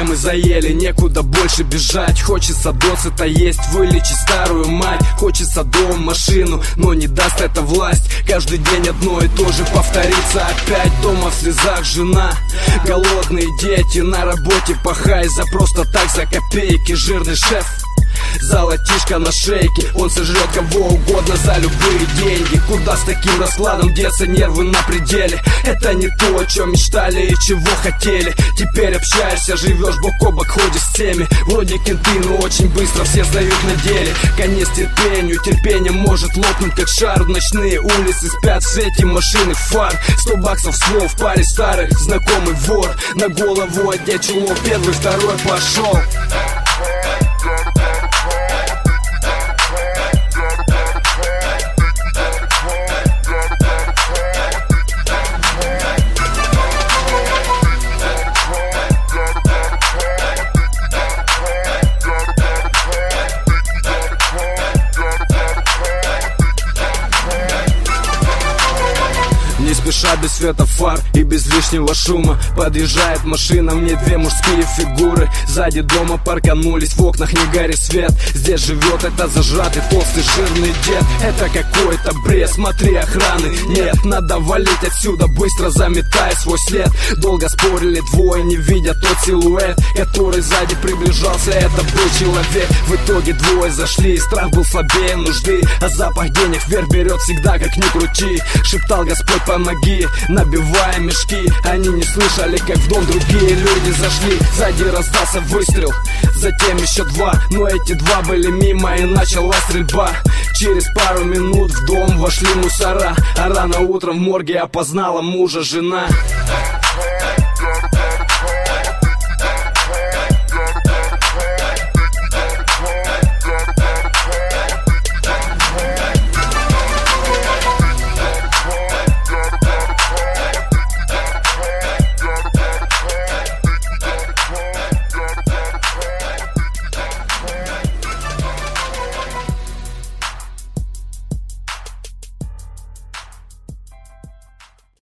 проблемы заели, некуда больше бежать. Хочется досыта есть, вылечить старую мать. Хочется дом, машину, но не даст эта власть. Каждый день одно и то же повторится опять. Дома в слезах жена, голодные дети, на работе пахай за просто так, за копейки. Жирный шеф, золотишко на шейке, он сожрет кого угодно за любые деньги. Куда с таким раскладом деться, нервы на пределе. Это не то, о чем мечтали и чего хотели. Теперь общаешься, живешь бок о бок, ходишь с теми. Вроде кенты, но очень быстро все сдают на деле. Конец терпению, терпение может лопнуть как шар. Ночные улицы спят в свете машины фар. 100 баксов слов в паре старых, знакомый вор. На голову одеть чулок, первый, второй пошел. Не спеша, без света фар и без лишнего шума, подъезжает машина, мне две мужские фигуры. Сзади дома парканулись, в окнах не горит свет. Здесь живет этот зажатый толстый жирный дед. Это какой-то бред, смотри, охраны нет. Надо валить отсюда, быстро заметая свой след. Долго спорили двое, не видя тот силуэт, который сзади приближался, это был человек. В итоге двое зашли, страх был слабее нужды, а запах денег вверх берет всегда, как ни крути. Шептал Господь, помоги, набивая мешки. Они не слышали, как в дом другие люди зашли. Сзади раздался выстрел, затем еще два, но эти два были мимо, и началась стрельба. Через пару минут в дом вошли мусора, а рано утром в морге опознала мужа жена.